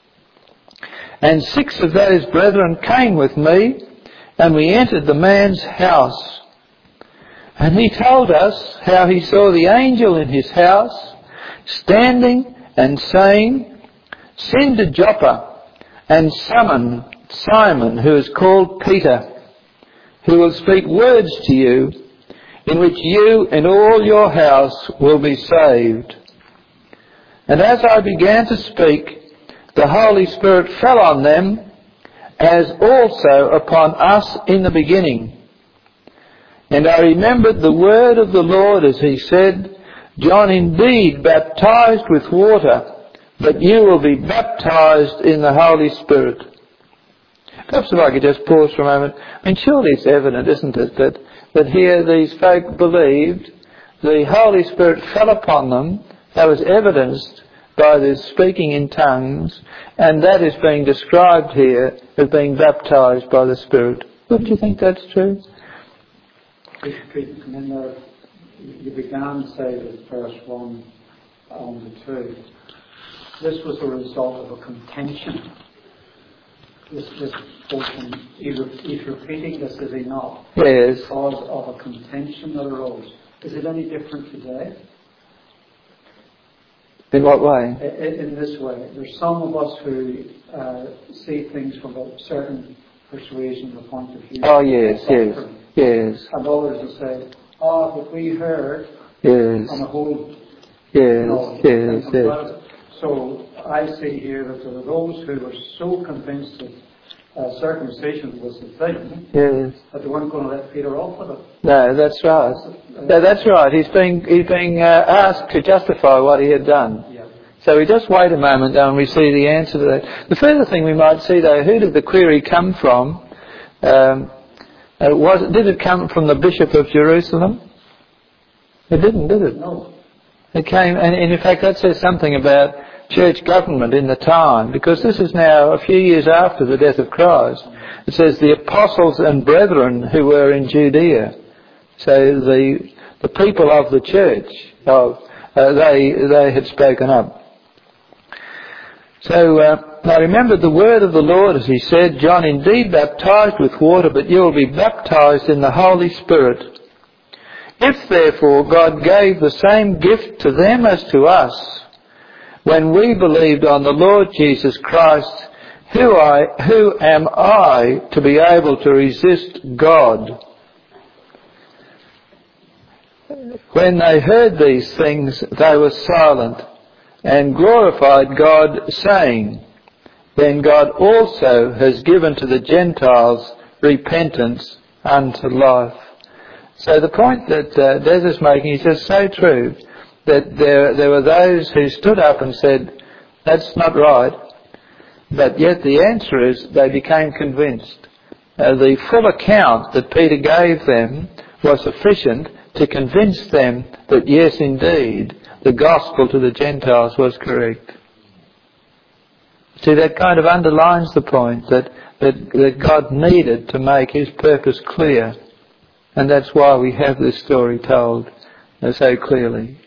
And six of those brethren came with me, and we entered the man's house. And he told us how he saw the angel in his house, standing and saying, Send to Joppa, and summon Simon, who is called Peter, who will speak words to you, in which you and all your house will be saved. And as I began to speak, the Holy Spirit fell on them, as also upon us in the beginning. And I remembered the word of the Lord as he said, John indeed baptized with water, but you will be baptized in the Holy Spirit. Perhaps if I could just pause for a moment. I mean, surely it's evident, isn't it, that, that here these folk believed, the Holy Spirit fell upon them, that was evidenced by this speaking in tongues, and that is being described here as being baptized by the Spirit. Wouldn't you think that's true? And then there, you began to say that verse one on the two. This was a result of a contention. This, this portion, he's, he's repeating this, is he not? Yes. Because of a contention that arose. Is it any different today? In what way? In, in this way. There's some of us who uh, see things from a certain persuasion or point of view. Oh, yes, yes, yes. And others will say, oh, but we heard yes. on a whole. Yes, You know, yes, yes. well, so I see here that there are those who were so convinced that uh, circumcision was the thing, yes. that they weren't going to let Peter off with it. No, that's right. No, that's right. He's being he's being uh, asked to justify what he had done. Yeah. So we just wait a moment and we see the answer to that. The further thing we might see, though, who did the query come from? Um, uh, was did it come from the Bishop of Jerusalem? It didn't, did it? No. It came, and in fact that says something about church government in the time, because this is now a few years after the death of Christ. It says the apostles and brethren who were in Judea. So the the people of the church, of, uh, they they had spoken up. So uh, I remembered the word of the Lord as he said, John indeed baptized with water, but you will be baptized in the Holy Spirit. If therefore God gave the same gift to them as to us, when we believed on the Lord Jesus Christ, who I, who am I to be able to resist God? When they heard these things, they were silent and glorified God, saying, Then God also has given to the Gentiles repentance unto life. So the point that uh, Des is making is just so true, that there there were those who stood up and said, that's not right, but yet the answer is they became convinced. Uh, the full account that Peter gave them was sufficient to convince them that yes, indeed, the gospel to the Gentiles was correct. See, that kind of underlines the point that, that, that God needed to make his purpose clear. And that's why we have this story told so clearly.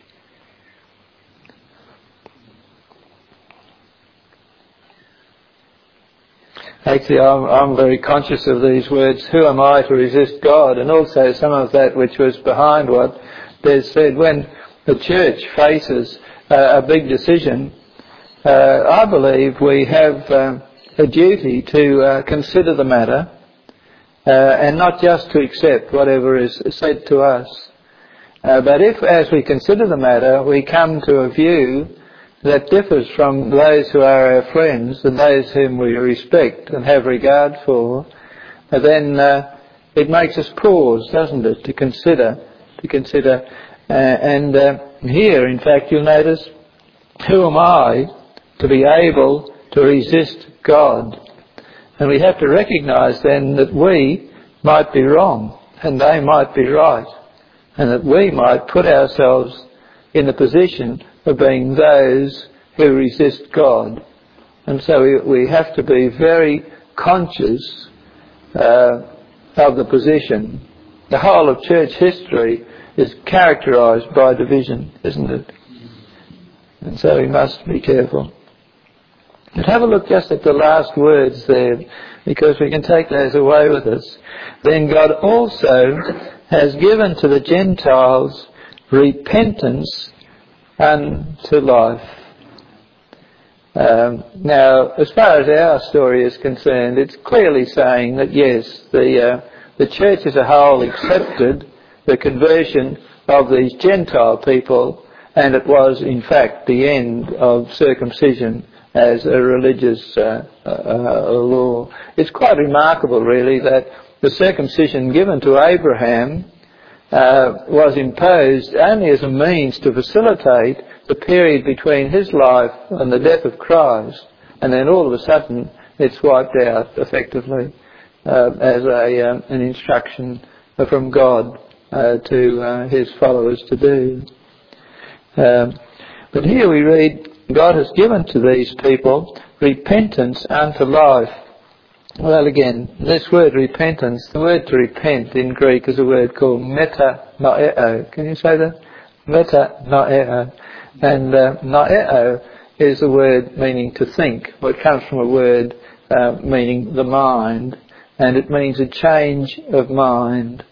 Actually, I'm, I'm very conscious of these words, who am I to resist God? And also some of that which was behind what Des said. When the church faces uh, a big decision, uh, I believe we have um, a duty to uh, consider the matter uh, and not just to accept whatever is said to us. Uh, but if, as we consider the matter, we come to a view that differs from those who are our friends and those whom we respect and have regard for, uh, then uh, it makes us pause, doesn't it, to consider, to consider. Uh, and uh, here, in fact, you'll notice, who am I to be able to resist God? And we have to recognise then that we might be wrong and they might be right, and that we might put ourselves in the position of being those who resist God. And so we, we have to be very conscious uh, of the position. The whole of church history is characterised by division, isn't it? And so we must be careful. But have a look just at the last words there, because we can take those away with us. Then God also has given to the Gentiles repentance unto life. Um, now, as far as our story is concerned, it's clearly saying that yes, the uh, the church as a whole accepted the conversion of these Gentile people, and it was in fact the end of circumcision as a religious uh, uh, law. It's quite remarkable, really, that the circumcision given to Abraham uh, was imposed only as a means to facilitate the period between his life and the death of Christ, and then all of a sudden it's wiped out effectively uh, as a um, an instruction from God uh, to uh, his followers to do. Um, but here we read, God has given to these people repentance unto life. Well, again, this word repentance, the word to repent in Greek is a word called metanoeo. Can you say that? Metanoeo. And uh, noeo is a word meaning to think. Well, it comes from a word uh, meaning the mind, and it means a change of mind.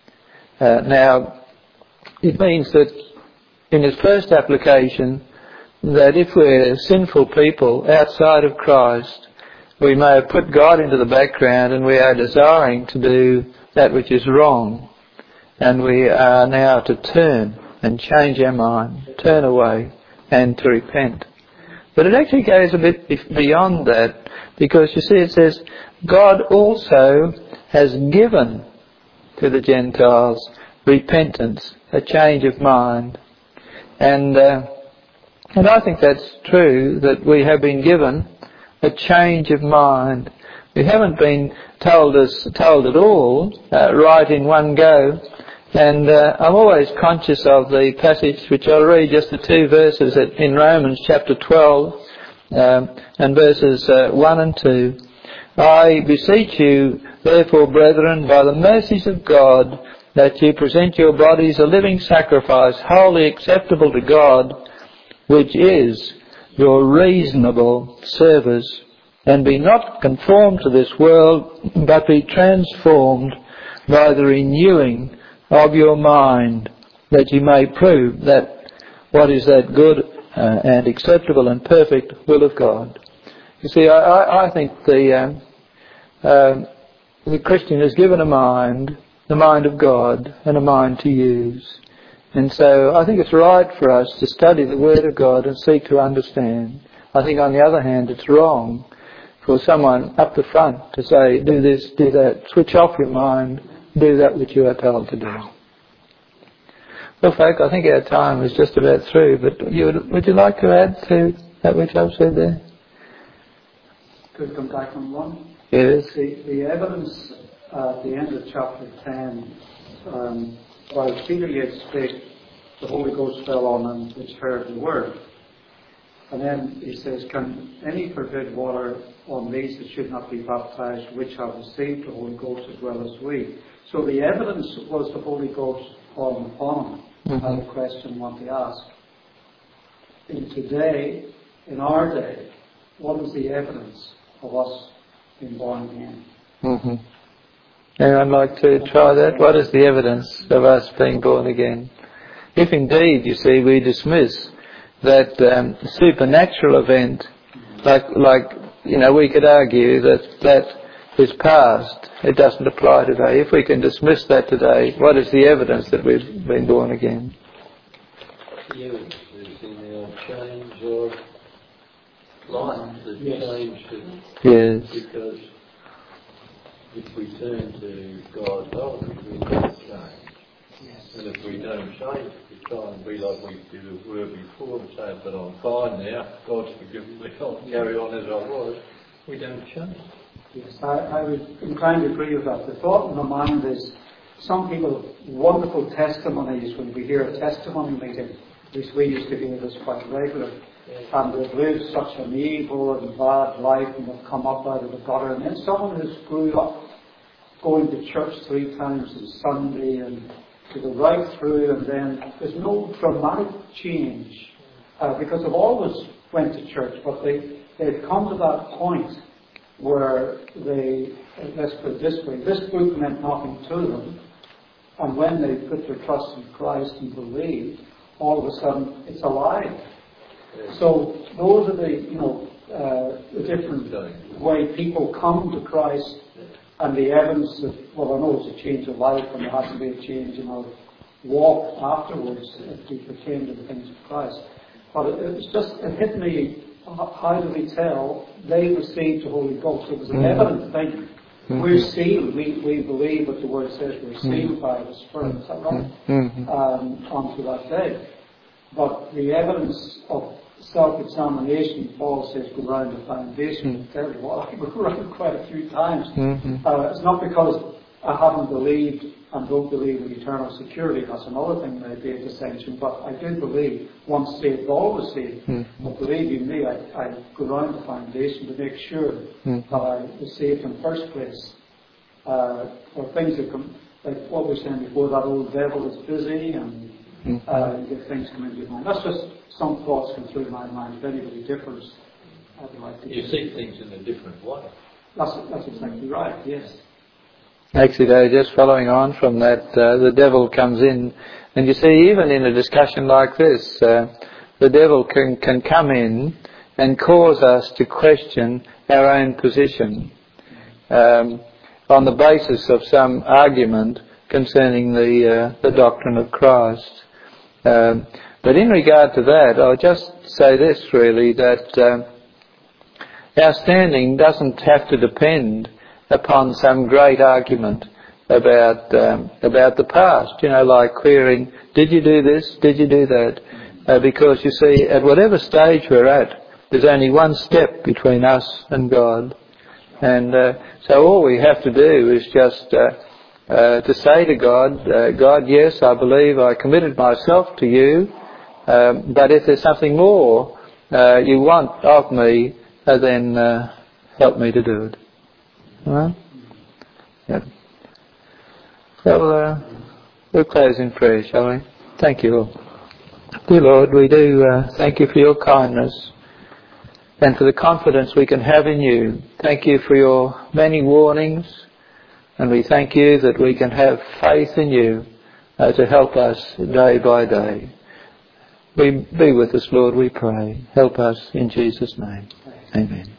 Uh, now, it means that in its first application, that if we're sinful people outside of Christ, we may have put God into the background and we are desiring to do that which is wrong. And we are now to turn and change our mind, turn away and to repent. But it actually goes a bit beyond that, because you see it says, God also has given to the Gentiles repentance, a change of mind. And uh, And I think that's true, that we have been given a change of mind. We haven't been told us told at all uh, right in one go. And uh, I'm always conscious of the passage which I'll read, just the two verses in Romans chapter twelve um, and verses uh, one and two. I beseech you, therefore, brethren, by the mercies of God, that you present your bodies a living sacrifice, wholly acceptable to God, which is your reasonable service. And be not conformed to this world, but be transformed by the renewing of your mind, that you may prove that what is that good uh, and acceptable and perfect will of God. You see, I, I, I think the um, uh, the Christian is given a mind, the mind of God, and a mind to use. And so I think it's right for us to study the Word of God and seek to understand. I think on the other hand it's wrong for someone up the front to say, do this, do that, switch off your mind, do that which you are told to do. Well, folk, I think our time is just about through, but you would, would you like to add to that which I've said there? Could come back on one? Yes. The, the evidence at the end of chapter ten, um, while Peter yet spake, the Holy Ghost fell on them which heard the word. And then he says, can any forbid water on these that should not be baptized, which have received the Holy Ghost as well as we? So the evidence was the Holy Ghost falling upon them. Mm-hmm. I have a question I want to ask. In today, in our day, what is the evidence of us being born again? Mm-hmm. Anyone like to try that? What is the evidence of us being born again? If indeed, you see, we dismiss that um, supernatural event, like, like, you know, we could argue that that is past. It doesn't apply today. If we can dismiss that today, what is the evidence that we've been born again? The evidence is in our change of life, the Yes. change of, Yes. because if we turn to God's love, we don't change. Yes. And if we don't change, we try and be like we did were before and say, but I'm fine now, God's forgiven me, I'll carry on as I was. We don't change. Yes, I, I would incline to agree with that. The thought in my mind is some people have wonderful testimonies when we hear a testimony meeting. At least we used to hear this quite regularly. And they've lived such an evil and bad life and have come up out of the gutter. And then someone who's grew up going to church three times on Sunday and to go right through, and then there's no dramatic change uh, because they've always went to church, but they, they've come to that point where they, let's put it this way, this book meant nothing to them, and when they put their trust in Christ and believed, all of a sudden it's alive. So those are the, you know, uh, the different way people come to Christ, and the evidence that, well, I know it's a change of life and there has to be a change in our walk afterwards if we pertain to the things of Christ. But it, it's just, it hit me, how do we tell they received the Holy Ghost? It was an mm-hmm. evident thing. Mm-hmm. We're sealed. We, we believe what the Word says. We're sealed mm-hmm. by the Spirit. Is that right? Mm-hmm. Um, onto that day. But the evidence of self-examination, Paul says, go round the foundation. Tell you what, I go round quite a few times. Mm-hmm. Uh, it's not because I haven't believed and don't believe in eternal security. That's another thing that may be a dissension. But I do believe once saved, always saved. Mm-hmm. But believe you me, I, I go round the foundation to make sure mm-hmm. that I was saved in the first place. Uh, or things that come, like what we were saying before, that old devil is busy and mm-hmm. uh, you get things come into your mind. That's just some thoughts come through my mind. If anybody differs, I'd like to. You see things in a different way. That's, that's exactly right, yes. Actually, though, just following on from that, uh, the devil comes in, and you see, even in a discussion like this, uh, the devil can, can come in and cause us to question our own position um, on the basis of some argument concerning the uh, the doctrine of Christ. Um, but in regard to that, I'll just say this really, that uh, our standing doesn't have to depend upon some great argument about um, about the past, you know, like querying, did you do this, did you do that? Uh, because you see, at whatever stage we're at, there's only one step between us and God. And uh, so all we have to do is just uh, uh, to say to God, uh, God, yes, I believe I committed myself to you, um, but if there's something more uh, you want of me, uh, then uh, help me to do it. Well, yeah. Well, uh, we'll close in prayer, shall we? Thank you all. Dear Lord, we do uh, thank you for your kindness and for the confidence we can have in you. Thank you for your many warnings, and we thank you that we can have faith in you uh, to help us day by day. Be, be with us, Lord, we pray. Help us in Jesus' name. Amen.